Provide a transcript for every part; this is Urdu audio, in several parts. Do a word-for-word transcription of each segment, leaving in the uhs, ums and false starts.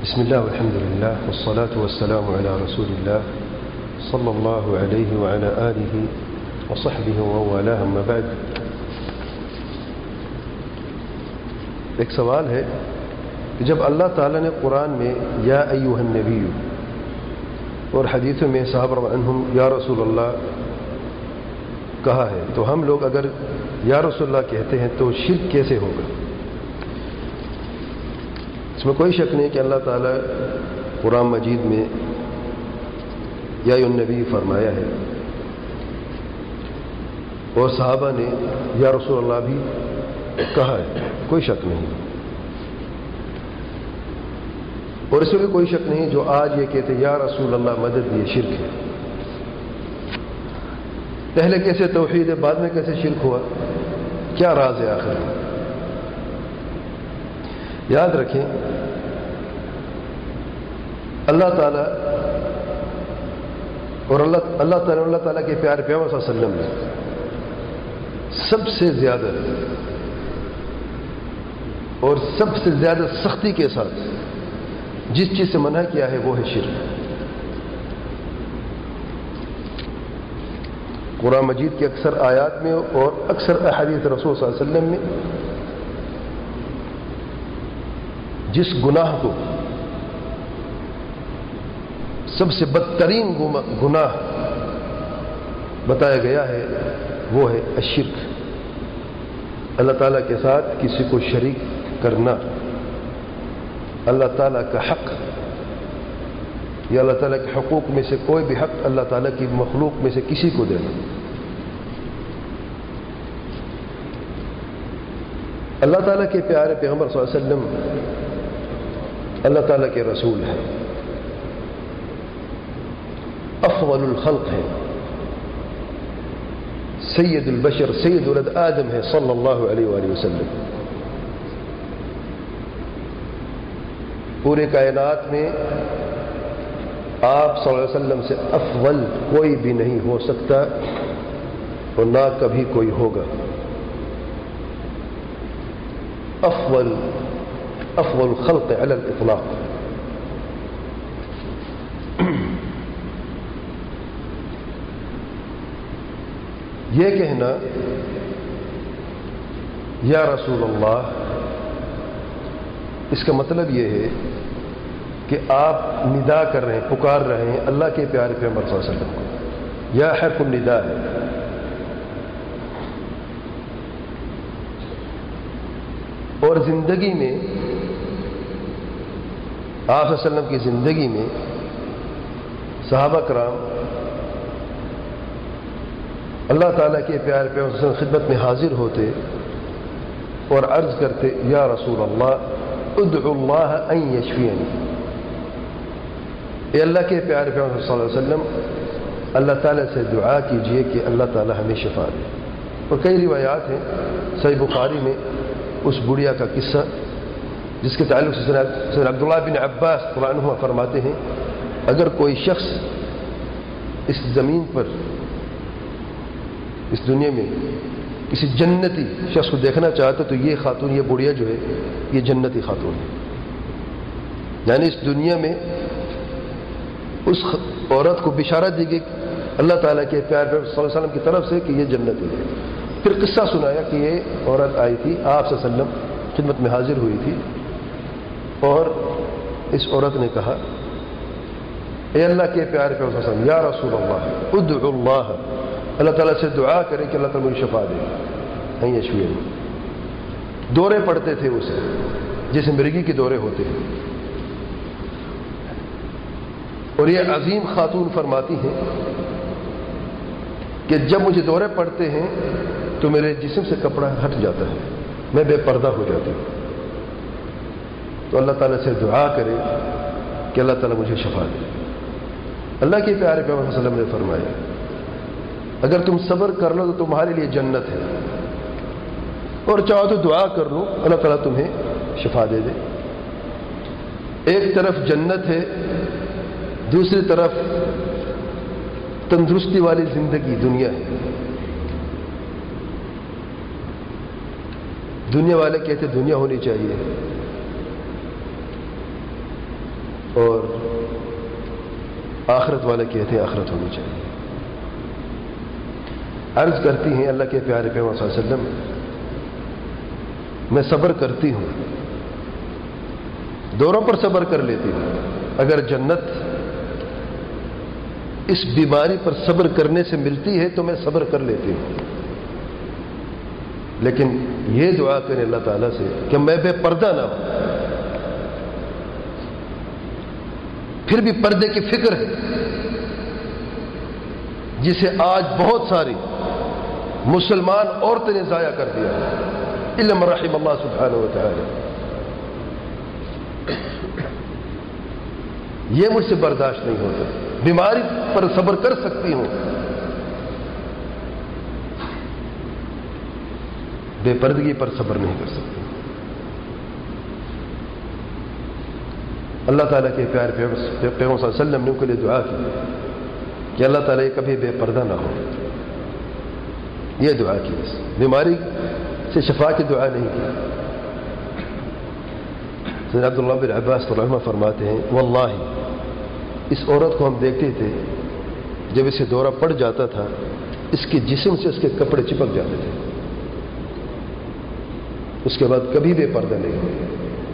بسم الله والحمد لله والصلاة والسلام على رسول الله صلى الله عليه وعلى آله وصحبه ووالاه اما بعد. ایک سوال ہے کہ جب اللہ تعالیٰ نے قرآن میں یا ایھا النبی اور حدیثوں میں صحابہ رضی اللہ عنہم یا رسول اللہ کہا ہے تو ہم لوگ اگر یا رسول اللہ کہتے ہیں تو شرک کیسے ہوگا؟ اس میں کوئی شک نہیں کہ اللہ تعالیٰ قرآن مجید میں یا ایھا النبی فرمایا ہے اور صحابہ نے یا رسول اللہ بھی کہا ہے، کوئی شک نہیں. اور اس میں بھی کوئی شک نہیں جو آج یہ کہتے یا رسول اللہ مدد، یہ شرک ہے. پہلے کیسے توحید ہے، بعد میں کیسے شرک ہوا، کیا راز ہے آخر میں؟ یاد رکھیں اللہ تعالیٰ اور اللہ اللہ تعالیٰ اللہ تعالیٰ کے پیارے پیغمبر صلی اللہ علیہ وسلم نے سب سے زیادہ اور سب سے زیادہ سختی کے ساتھ جس چیز سے منع کیا ہے وہ ہے شرک. قرآن مجید کی اکثر آیات میں اور اکثر احادیث رسول صلی اللہ علیہ وسلم میں جس گناہ کو سب سے بدترین گناہ بتایا گیا ہے وہ ہے الشرک، اللہ تعالیٰ کے ساتھ کسی کو شریک کرنا، اللہ تعالیٰ کا حق یا اللہ تعالیٰ کے حقوق میں سے کوئی بھی حق اللہ تعالیٰ کی مخلوق میں سے کسی کو دینا. اللہ تعالیٰ کے پیارے پیغمبر صلی اللہ علیہ وسلم اللہ تعالیٰ کے رسول ہیں، افضل الخلق ہیں، سید البشر سید ولد آدم ہے صلی اللہ علیہ وآلہ وسلم. پورے کائنات میں آپ صلی اللہ علیہ وسلم سے افضل کوئی بھی نہیں ہو سکتا اور نہ کبھی کوئی ہوگا. افضل افضل الخلق علی الاطلاق. یہ کہنا یا رسول اللہ، اس کا مطلب یہ ہے کہ آپ ندا کر رہے ہیں، پکار رہے ہیں اللہ کے پیارے پیغمبر صلی اللہ علیہ وسلم کو. یا حرف الندا ہے. اور زندگی میں آپ صلی اللہ علیہ وسلم کی زندگی میں صحابہ کرام اللہ تعالیٰ کے پیارے پیغمبر صلی اللہ علیہ وسلم خدمت میں حاضر ہوتے اور عرض کرتے یا رسول اللہ ادعو اللہ ان یشفینی، اے اللہ کے پیارے پیغمبر صلی اللہ علیہ وسلم اللہ تعالیٰ سے دعا کیجئے کہ اللہ تعالیٰ ہمیں شفا دے. اور کئی روایات ہیں صحیح بخاری میں اس بڑھیا کا قصہ جس کے تعلق سے سید عبداللہ بن عباس رضی اللہ عنہ فرماتے ہیں اگر کوئی شخص اس زمین پر اس دنیا میں کسی جنتی شخص کو دیکھنا چاہتا تو یہ خاتون، یہ بڑھیا جو ہے یہ جنتی خاتون ہے. یعنی اس دنیا میں اس عورت کو بشارت دی گئی اللہ تعالیٰ کے پیارے پیغمبر صلی اللہ علیہ وسلم کی طرف سے کہ یہ جنتی ہے. پھر قصہ سنایا کہ یہ عورت آئی تھی، آپ صلی اللہ علیہ وسلم خدمت میں حاضر ہوئی تھی اور اس عورت نے کہا اے اللہ کے پیارے پیغمبر صلی اللہ علیہ وسلم یا رسول اللہ ادعو اللہ، اللہ تعالیٰ سے دعا کریں کہ اللہ تعالیٰ مجھے شفا دے. نہیں یشفینی. دورے پڑتے تھے اسے جیسے مرغی کے دورے ہوتے ہیں. اور یہ عظیم خاتون فرماتی ہیں کہ جب مجھے دورے پڑتے ہیں تو میرے جسم سے کپڑا ہٹ جاتا ہے، میں بے پردہ ہو جاتی ہوں. تو اللہ تعالیٰ سے دعا کرے کہ اللہ تعالیٰ مجھے شفا دے. اللہ کے پیارے پیغمبر صلی اللہ علیہ وسلم نے فرمایا اگر تم صبر کر لو تو تمہارے لیے جنت ہے، اور چاہو تو دعا کر لو اللہ تعالیٰ تمہیں شفا دے دے. ایک طرف جنت ہے، دوسری طرف تندرستی والی زندگی دنیا ہے. دنیا والے کہتے دنیا ہونی چاہیے، اور آخرت والے کہتے ہیں آخرت ہونی چاہیے. عرض کرتی ہیں اللہ کے پیارے پیغمبر صلی اللہ علیہ وسلم میں صبر کرتی ہوں، دوروں پر صبر کر لیتی ہوں، اگر جنت اس بیماری پر صبر کرنے سے ملتی ہے تو میں صبر کر لیتی ہوں، لیکن یہ دعا کریں اللہ تعالیٰ سے کہ میں بے پردہ نہ ہوں. پھر بھی پردے کی فکر ہے جسے آج بہت ساری مسلمان عورتیں نے ضائع کر دیا، علم رحم اللہ سبحانہ و تعالی. یہ مجھ سے برداشت نہیں ہوتا. بیماری پر صبر کر سکتی ہوں، بے پردگی پر صبر نہیں کر سکتی. اللہ تعالیٰ کے پیارے پیغمبر صلی اللہ علیہ وسلم نے ان کے لیے دعا کی کہ اللہ تعالیٰ یہ کبھی بے پردہ نہ ہو. یہ دعا کی، بس بیماری سے شفا کی دعا نہیں کی. سیدنا عبداللہ بن عباس رحمہ فرماتے ہیں واللہ اس عورت کو ہم دیکھتے تھے جب اسے دورہ پڑ جاتا تھا اس کے جسم سے اس کے کپڑے چپک جاتے تھے، اس کے بعد کبھی بے پردہ نہیں ہوئی.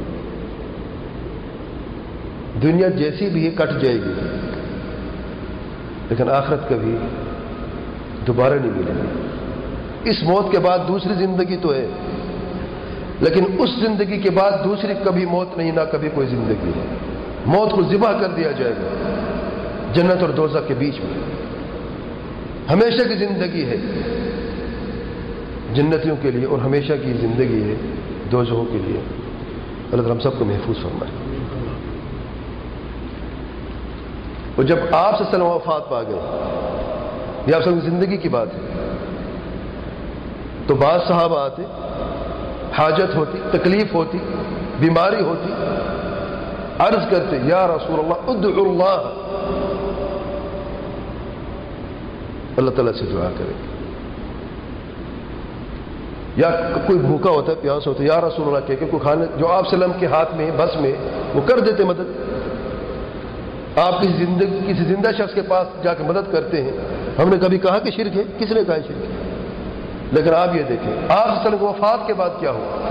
دنیا جیسی بھی ہے کٹ جائے گی لیکن آخرت کبھی دوبارہ نہیں ملے گی. اس موت کے بعد دوسری زندگی تو ہے لیکن اس زندگی کے بعد دوسری کبھی موت نہیں، نہ کبھی کوئی زندگی ہے. موت کو ذبح کر دیا جائے گا جنت اور دوزخ کے بیچ میں. ہمیشہ کی زندگی ہے جنتیوں کے لیے اور ہمیشہ کی زندگی ہے دوزخوں کے لیے. اللہ تعالیٰ ہم سب کو محفوظ فرمائے. اور جب آپ سے سلم وفات پا گئے، یہ آپ سب کی زندگی کی بات ہے، تو بعض صحابہ آتے، حاجت ہوتی، تکلیف ہوتی، بیماری ہوتی، عرض کرتے یا رسول اللہ ادعو اللہ، اللہ تعالیٰ سے دعا کرے. یا کوئی بھوکا ہوتا ہے، پیاس ہوتا ہے، یا رسول اللہ کہہ کے کوئی کھانے جو آپ سلم کے ہاتھ میں بس میں وہ کر دیتے مدد. آپ کسی زندگی کسی زندہ شخص کے پاس جا کے مدد کرتے ہیں. ہم نے کبھی کہا کہ شرک ہے؟ کس نے کہا ہے شرک ہے؟ لیکن آپ یہ دیکھیں آپ صلی اللہ وفات کے بعد کیا ہوا.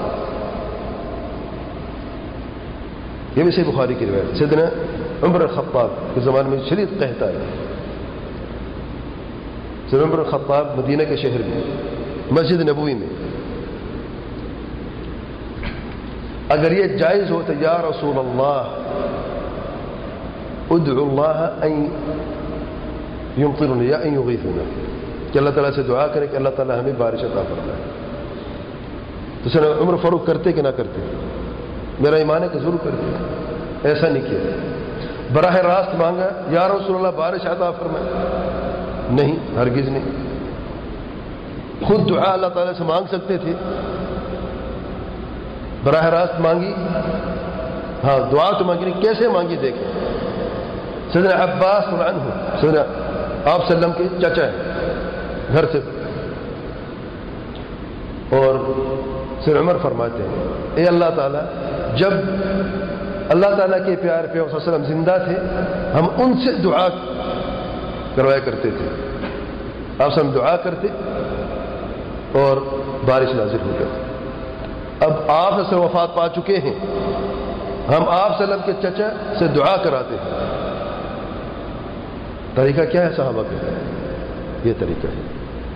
یہ بھی صحیح بخاری کی روایت. سیدنا عمر خطاب کے زمانے میں شدید قحط آیا. سیدنا عمر خطاب مدینہ کے شہر میں مسجد نبوی میں اگر یہ جائز ہو تو یا رسول اللہ ادعو اللہ ان یمطرنا یا ان یغیثنا، کہ اللہ تعالیٰ سے دعا کریں کہ اللہ تعالیٰ ہمیں بارش عطا فرمائے. تو سر عمر فاروق کرتے کہ نہ کرتے؟ میرا ایمان ہے کہ ضرور کرتے. ایسا نہیں کیا. براہ راست مانگا یا رسول اللہ بارش عطا فرمائے؟ نہیں، ہرگز نہیں. خود دعا اللہ تعالیٰ سے مانگ سکتے تھے، براہ راست مانگی؟ ہاں دعا تو مانگی نہیں. کیسے مانگی دیکھیں. سیدنا عباس عنہ سیدنا آپ صلی اللہ علیہ وسلم کے چچا ہیں گھر سے، اور سیدنا عمر فرماتے ہیں اے اللہ تعالیٰ جب اللہ تعالیٰ کے پیارے پیغمبر صلی اللہ علیہ وسلم زندہ تھے ہم ان سے دعا کروایا کرتے تھے. آپ سے ہم دعا کرتے اور بارش نازل ہو جاتی. اب آپ سے وفات پا چکے ہیں، ہم آپ صلی اللہ علیہ وسلم کے چچا سے دعا کراتے ہیں. طریقہ کیا ہے صحابہ کا؟ یہ طریقہ ہے.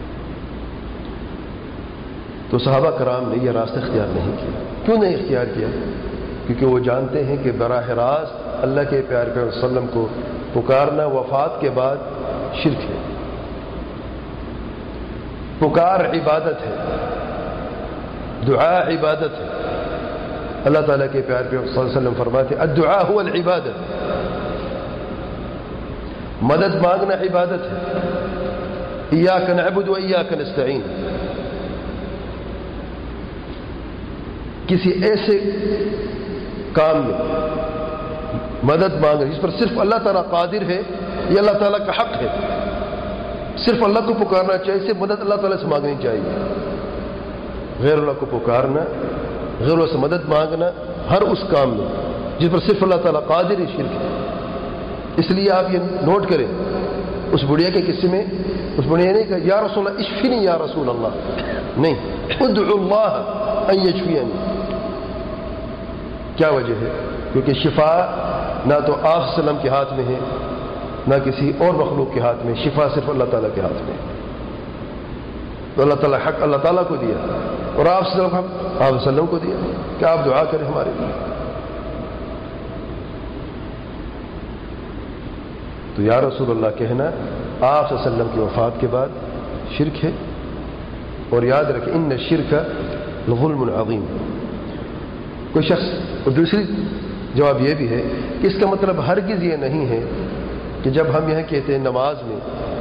تو صحابہ کرام نے یہ راستہ اختیار نہیں کیا. کیوں نہیں اختیار کیا؟ کیونکہ وہ جانتے ہیں کہ براہ راست اللہ کے پیارے پیغمبر صلی اللہ علیہ وسلم کو پکارنا وفات کے بعد شرک ہے. پکار عبادت ہے، دعا عبادت ہے. اللہ تعالیٰ کے پیارے پیغمبر صلی اللہ علیہ وسلم فرماتے ہیں الدعاء هو العبادت. مدد مانگنا عبادت ہے. ایاک نعبد و ایاک نستعین. کسی ایسے کام میں مدد مانگنا جس پر صرف اللہ تعالیٰ قادر ہے، یہ اللہ تعالیٰ کا حق ہے. صرف اللہ کو پکارنا چاہیے، صرف مدد اللہ تعالیٰ سے مانگنی چاہیے. غیر اللہ کو پکارنا، غیر اللہ سے مدد مانگنا ہر اس کام میں جس پر صرف اللہ تعالیٰ قادر ہے، شرک ہے۔ اس لیے آپ یہ نوٹ کریں، اس بڑھیا کے قصے میں اس بڑھیا نے کہا یا رسول اللہ اشفنی یا رسول اللہ، نہیں، ادعو اللہ ان یشفینی۔ کیا وجہ ہے؟ کیونکہ شفا نہ تو آپ صلی اللہ علیہ وسلم کے ہاتھ میں ہے نہ کسی اور مخلوق کے ہاتھ میں، شفا صرف اللہ تعالیٰ کے ہاتھ میں ہے۔ تو اللہ تعالیٰ حق اللہ تعالیٰ کو دیا اور آپ صلی اللہ علیہ وسلم کو دیا کہ آپ دعا کریں ہمارے لیے۔ تو یا رسول اللہ کہنا آپ صلی اللہ علیہ وسلم کی وفات کے بعد شرک ہے، اور یاد رکھیں ان الشرک لظلم عظیم۔ کوئی شخص، اور دوسری جواب یہ بھی ہے کہ اس کا مطلب ہرگز یہ نہیں ہے کہ جب ہم یہاں کہتے ہیں نماز میں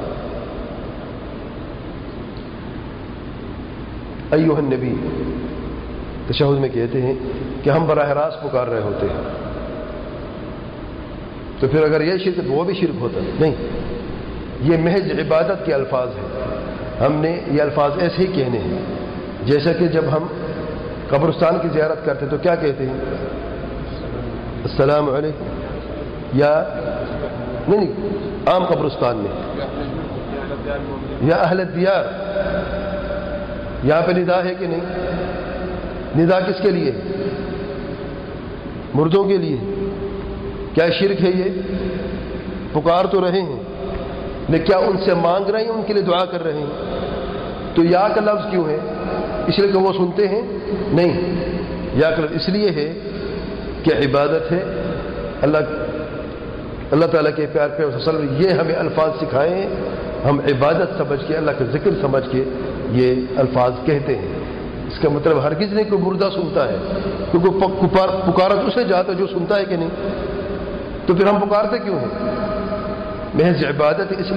ایھا النبی، تشہد میں کہتے ہیں کہ ہم براہ راست پکار رہے ہوتے ہیں، تو پھر اگر یہ شرک تو وہ بھی شرک ہوتا ہے؟ نہیں، یہ محض عبادت کے الفاظ ہیں۔ ہم نے یہ الفاظ ایسے ہی کہنے ہیں، جیسا کہ جب ہم قبرستان کی زیارت کرتے تو کیا کہتے ہیں؟ السلام علیکم، یا نہیں نہیں عام قبرستان میں یا اہل الدیار، یہاں پہ ندا ہے کہ نہیں؟ ندا کس کے لیے؟ مردوں کے لیے۔ کیا شرک ہے یہ؟ پکار تو رہے ہیں لیکن کیا ان سے مانگ رہے ہیں، ان کے لیے دعا کر رہے ہیں؟ تو یا کا لفظ کیوں ہے؟ اس لیے کہ وہ سنتے ہیں؟ نہیں، یا کا لفظ اس لیے ہے کہ عبادت ہے۔ اللہ اللہ تعالیٰ کے پیار پہ وسلم یہ ہمیں الفاظ سکھائے ہیں، ہم عبادت سمجھ کے، اللہ کا ذکر سمجھ کے یہ الفاظ کہتے ہیں۔ اس کا مطلب ہرگز نہیں کوئی مردہ سنتا ہے، کیونکہ پکارا تو اسے جاتا جو سنتا ہے کہ نہیں، تو پھر ہم پکارتے کیوں ہیں؟ محض عبادت اس